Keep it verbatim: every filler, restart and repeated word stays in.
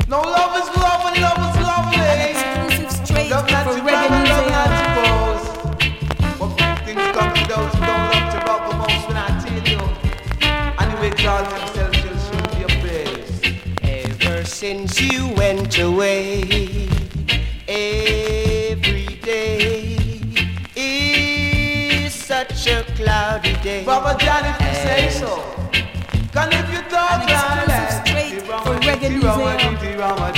No love is love and love is lovely. An exclusive straight Love not for to Reggae brother, love not Museum. to boast. But big things come to those who don't love to rock the most when I tell you. And you exalt himself shall soon be appraised. Ever since you went away, every day is such a cloudy day. Baba John, if you say so. Can if you talk An exclusive like straight for Reggae Museum.